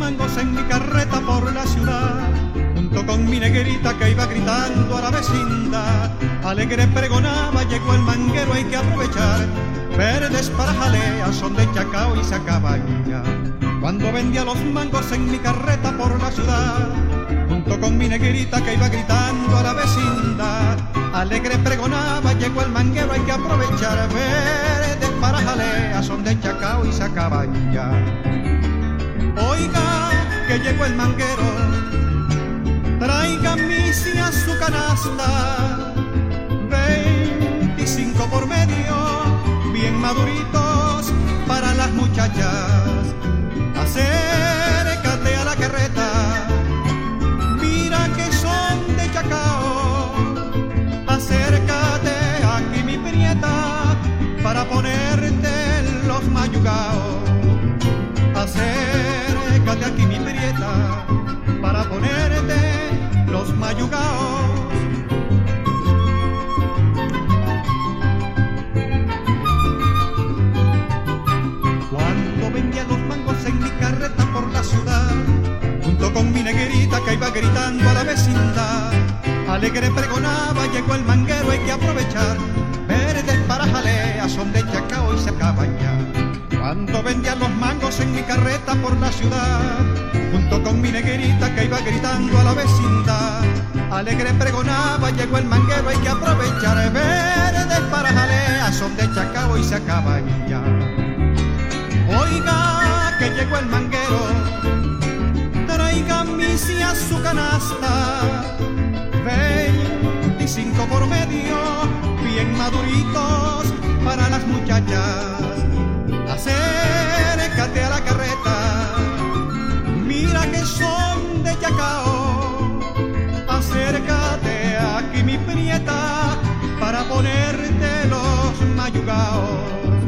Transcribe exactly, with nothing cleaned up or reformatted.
mangos en mi carreta por la ciudad, junto con mi negrita que iba gritando a la vecindad. Alegre pregonaba, llegó el manguero, hay que aprovechar. Verdes para jalea, son de chacao y sacabaña. Cuando vendía los mangos en mi carreta por la ciudad, junto con mi negrita que iba gritando a la vecindad. Alegre pregonaba, llegó el manguero, hay que aprovechar. Verdes para jalea, son de chacao y sacabaña. Oiga, que llegó el manguero, traiga misia su canasta. Veinticinco por medio, bien maduritos para las muchachas. Acércate a la carreta, mira que son de chacao. Acércate aquí mi prieta, para ponerte los mayugaos. Acércate aquí mi prieta, para ponerte los mayugaos. Cuando vendía los mangos en mi carreta por la ciudad, junto con mi negrita que iba gritando a la vecindad. Alegre pregonaba, llegó el manguero, hay que aprovechar. Verdes para jalea, son de chacao y sacabaña. Cuando vendían los mangos en mi carreta por la ciudad, junto con mi negrita que iba gritando a la vecindad. Alegre pregonaba, llegó el manguero, hay que aprovechar. Verdes para jalea, son de chacao y sacabaña. Oiga, que llegó el manguero, traiga misia su canasta. Veinticinco por medio, bien maduritos para las muchachas. Acércate a la carreta, mira que son de chacao. Acércate aquí mi prieta, para ponerte los mayugaos.